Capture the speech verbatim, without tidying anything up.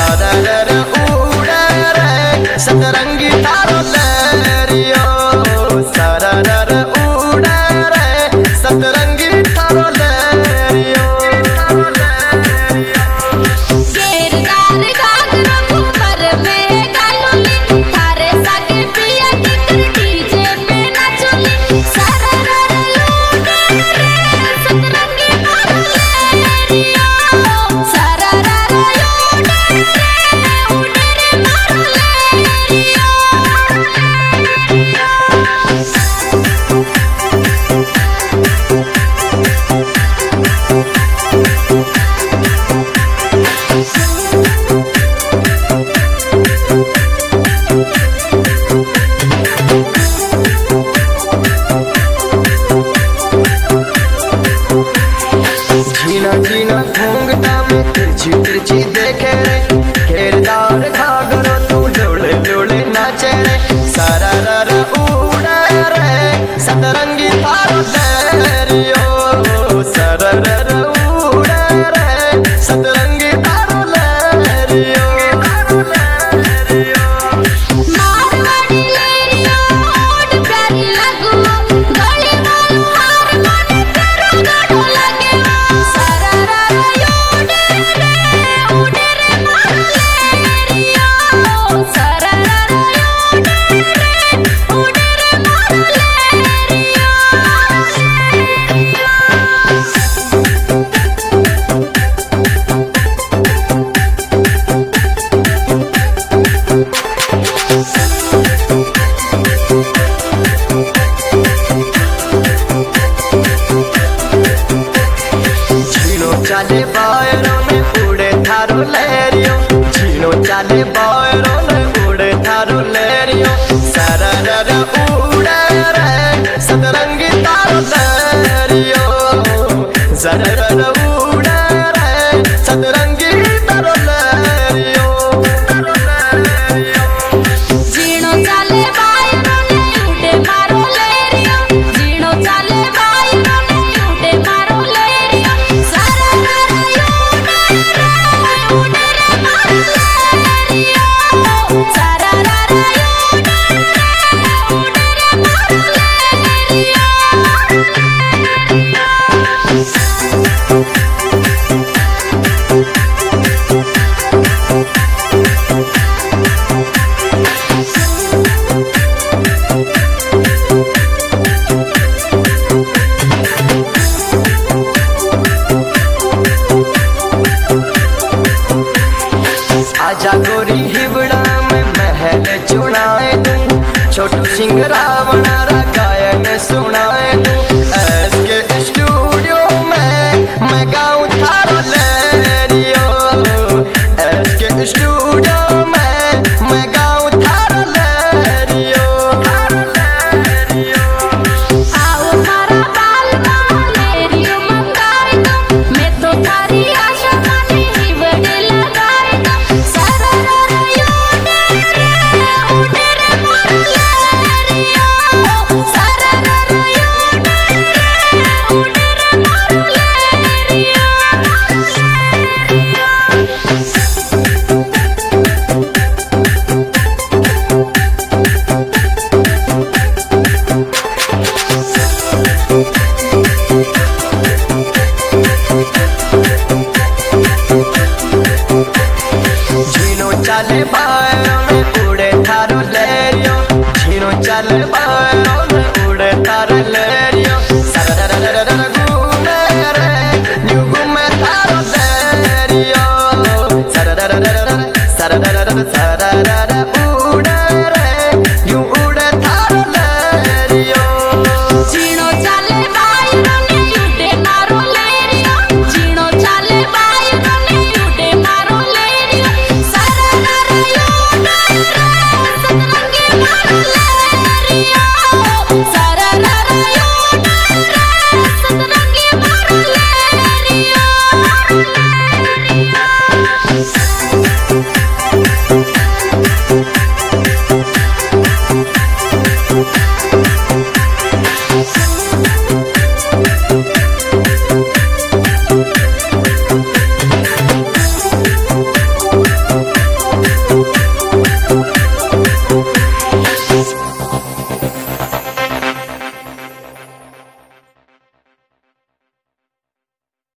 सरर उड़े रे सतरंगी तारो लहरियो सरर उड़े रे सतरंगी तारो लहरियो केरदार घाघरा घूमर में गालुली थारे सागे पिया की डीजे पे नाचुली सरर उड़े रे सतरंगी तारो लहरियो सरर उड़े रे उड़े रे तारो लहरियो जीना जीना घूंघटा में तिरछी तिरछी देखे रे केरदार घाघरो तू लोड़े लोड़े नाचे रे सरर उड़े रे सतरंगी तारो लहरियो सरर उड़े रे सतरंगी तारो लहरियो मारवाड़ी लेरियो ओट प्यारी लगू गली मारू हार माने तेरो गाढ़ो लगे सरर उड़े रे उड़े रे मारो लेरियो सरर उड़े रे उड़े रे मारो लेरियो झीनो चाले बायरों में उड़े थारो लहरियो झीनो चाले बायरों में उड़े थारो लहरियो सरर उड़े रे सतरंगी तारो लहरियो सरर उड़े रे सतरंगी तारो लहरियो जीणो चाले बायरो ने उड़े मारो लेरियो जीणो चाले बायरो ने उड़े मारो लेरियो सरर उड़े रे उड़े रे मारो लेरियो सरर उड़े रे उड़े रे मारो लेरियो आजा गोरी हिबड़ा में महल चुनाए दूं छोटू सिंह रावणा रा गायन सुनाए दूं एसके स्टूडियो में मैं गाऊं थारो लहरियो एसके स्टूडियो में मैं गाऊं थारो लहरियो आओ मारा बाल लेरियो मंगाई दो मैं तो थारी आशा माने हिबड़े लगाई दो सरर उड़े रे उड़े रे मारो लेरियो सरर उड़े रे उड़े रे मारो लेरियो झीनो चाले बायों में उड़े थारो लहरियो झीनो चाले बायों में उड़े थारो लहरियो सरर घूमे रे न्यू घूमे थारो लहरियो सरर सरर